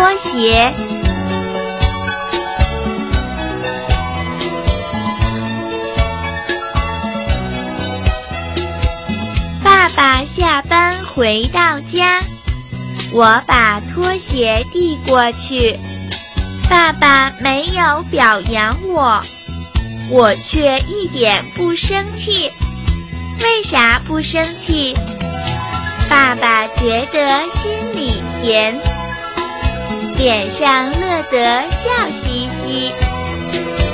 拖鞋。爸爸下班回到家，我把拖鞋递过去，爸爸没有表扬我，我却一点不生气。为啥不生气？爸爸觉得心里甜，脸上乐得笑嘻嘻。